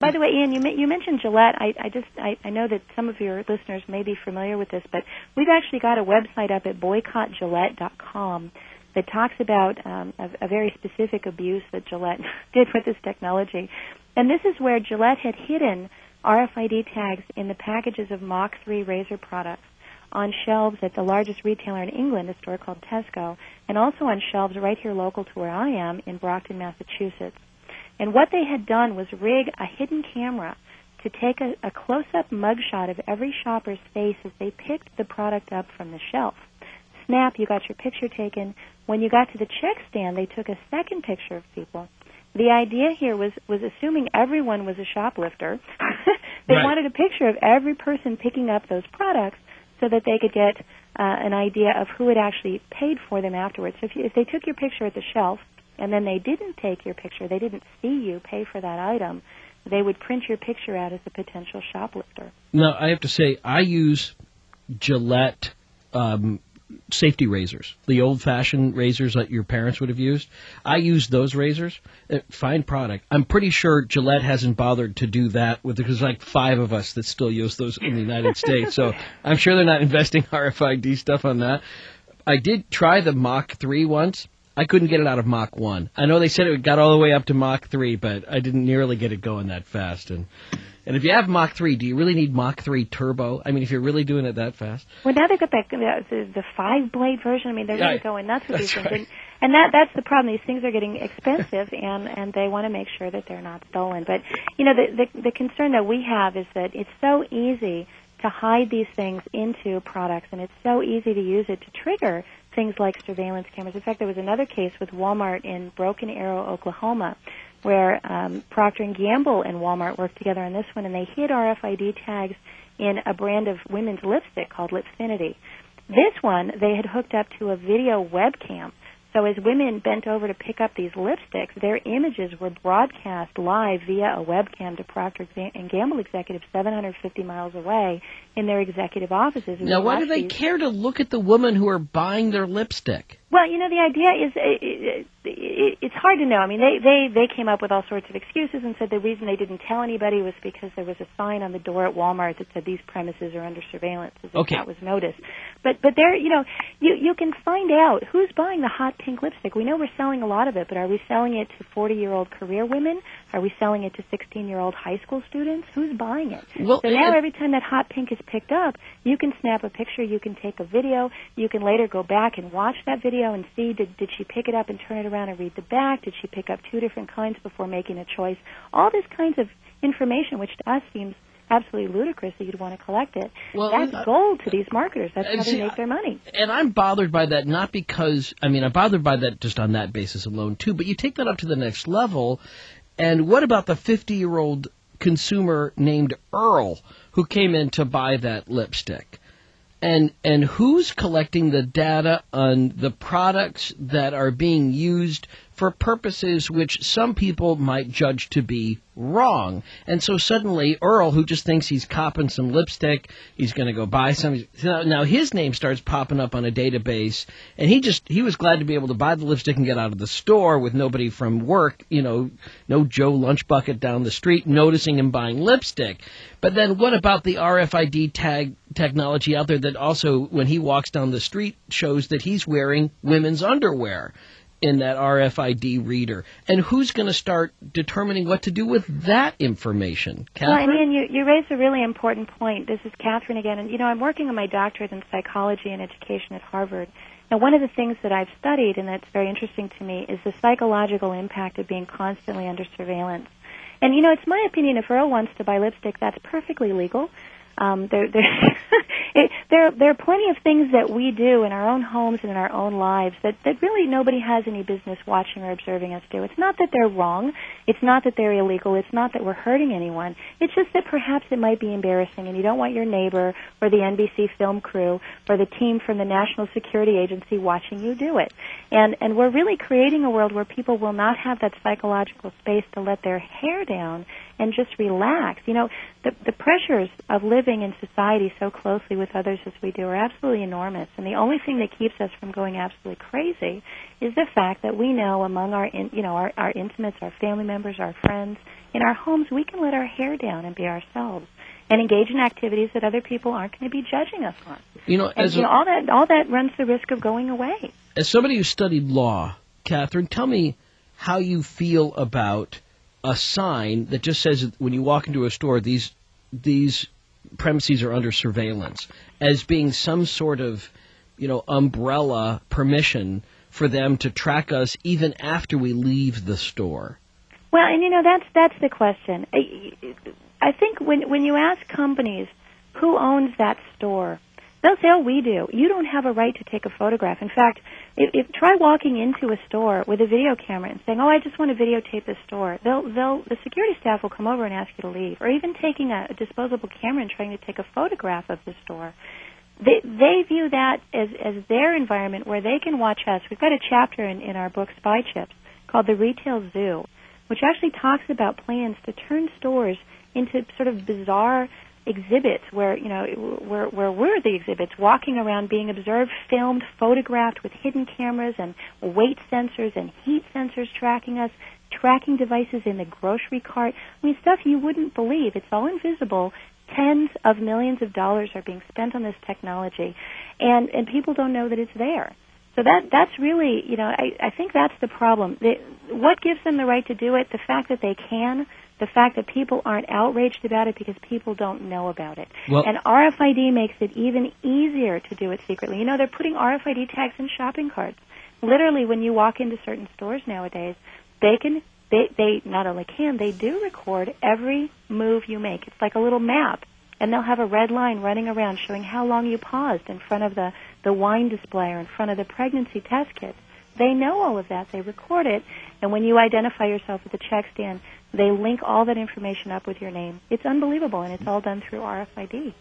By the way, Ian, you mentioned Gillette. I know that some of your listeners may be familiar with this, but we've actually got a website up at boycottgillette.com that talks about a very specific abuse that Gillette did with this technology. And this is where Gillette had hidden RFID tags in the packages of Mach 3 razor products on shelves at the largest retailer in England, a store called Tesco, and also on shelves right here local to where I am in Brockton, Massachusetts. And what they had done was rig a hidden camera to take a close-up mugshot of every shopper's face as they picked the product up from the shelf. Snap, you got your picture taken. When you got to the check stand, they took a second picture of people. The idea here was assuming everyone was a shoplifter. They wanted a picture of every person picking up those products so that they could get an idea of who had actually paid for them afterwards. So if they took your picture at the shelf, and then they didn't take your picture, they didn't see you pay for that item, they would print your picture out as a potential shoplifter. Now, I have to say, I use Gillette safety razors, the old-fashioned razors that your parents would have used. I use those razors. Fine product. I'm pretty sure Gillette hasn't bothered to do that because there's like 5 of us that still use those in the United States, so I'm sure they're not investing RFID stuff on that. I did try the Mach 3 once. I couldn't get it out of Mach 1. I know they said it got all the way up to Mach 3, but I didn't nearly get it going that fast. And if you have Mach 3, do you really need Mach 3 Turbo? I mean, if you're really doing it that fast? Well, now they've got the 5-blade version. I mean, they're really going nuts with these things. And that's the problem. These things are getting expensive, and they want to make sure that they're not stolen. But, you know, the concern that we have is that it's so easy to hide these things into products, and it's so easy to use it to trigger things like surveillance cameras. In fact, there was another case with Walmart in Broken Arrow, Oklahoma, where Procter & Gamble and Walmart worked together on this one, and they hid RFID tags in a brand of women's lipstick called Lipfinity. This one, they had hooked up to a video webcam. So as women bent over to pick up these lipsticks, their images were broadcast live via a webcam to Procter & Gamble executives 750 miles away in their executive offices. Now, why do they care to look at the women who are buying their lipstick? Well, you know, the idea is it's hard to know. I mean, they came up with all sorts of excuses and said the reason they didn't tell anybody was because there was a sign on the door at Walmart that said these premises are under surveillance. Okay. That was noticed. But there, you know, you can find out who's buying the hot pink lipstick. We know we're selling a lot of it, but are we selling it to 40-year-old career women? Are we selling it to 16-year-old high school students? Who's buying it? Well, so now every time that hot pink is picked up, you can snap a picture, you can take a video, you can later go back and watch that video and see did she pick it up and turn it around and read the back? Did she pick up 2 different kinds before making a choice? All this kinds of information, which to us seems absolutely ludicrous that you'd want to collect it. Well, that's gold to these marketers. That's how they make their money. And I'm bothered by that, not because, I mean, I'm bothered by that just on that basis alone, too, but you take that up to the next level, and what about the 50-year-old consumer named Earl who came in to buy that lipstick? And who's collecting the data on the products that are being used for purposes which some people might judge to be wrong? And so suddenly Earl, who just thinks he's copping some lipstick, he's going to go buy some. Now his name starts popping up on a database, and he was glad to be able to buy the lipstick and get out of the store with nobody from work, you know, no Joe Lunchbucket down the street noticing him buying lipstick. But then what about the RFID tag technology out there that also, when he walks down the street, shows that he's wearing women's underwear in that RFID reader? And who's going to start determining what to do with that information? Catherine? Well, Ian, you raise a really important point. This is Catherine again. And, you know, I'm working on my doctorate in psychology and education at Harvard. Now, one of the things that I've studied, and that's very interesting to me, is the psychological impact of being constantly under surveillance. And, you know, it's my opinion if Earl wants to buy lipstick, that's perfectly legal. There are plenty of things that we do in our own homes and in our own lives that really nobody has any business watching or observing us do. It's not that they're wrong. It's not that they're illegal. It's not that we're hurting anyone. It's just that perhaps it might be embarrassing, and you don't want your neighbor or the NBC film crew or the team from the National Security Agency watching you do it. And we're really creating a world where people will not have that psychological space to let their hair down and just relax. You know, the pressures of living in society so closely with others as we do are absolutely enormous, and the only thing that keeps us from going absolutely crazy is the fact that we know among our intimates, our family members, our friends, in our homes, we can let our hair down and be ourselves and engage in activities that other people aren't going to be judging us on. You know, all that runs the risk of going away. As somebody who studied law, Catherine, tell me how you feel about a sign that just says when you walk into a store, these premises are under surveillance, as being some sort of, umbrella permission for them to track us even after we leave the store. Well, and that's the question. I think when you ask companies who owns that store, they'll say, "Oh, we do." You don't have a right to take a photograph. In fact, if try walking into a store with a video camera and saying, "Oh, I just want to videotape the store," the security staff will come over and ask you to leave. Or even taking a disposable camera and trying to take a photograph of the store. They view that as their environment where they can watch us. We've got a chapter in our book, Spy Chips, called The Retail Zoo, which actually talks about plans to turn stores into sort of bizarre exhibits where we're the exhibits, walking around being observed, filmed, photographed with hidden cameras and weight sensors and heat sensors tracking us, tracking devices in the grocery cart. I mean, stuff you wouldn't believe. It's all invisible. Tens of millions of dollars are being spent on this technology, and people don't know that it's there. So that's really, I think that's the problem. What gives them the right to do it? The fact that they can, the fact that people aren't outraged about it because people don't know about it. Well, and RFID makes it even easier to do it secretly. They're putting RFID tags in shopping carts. Literally, when you walk into certain stores nowadays, they not only can, they do record every move you make. It's like a little map. And they'll have a red line running around showing how long you paused in front of the wine display or in front of the pregnancy test kit. They know all of that. They record it. And when you identify yourself at the check stand, they link all that information up with your name. It's unbelievable, and it's all done through RFID.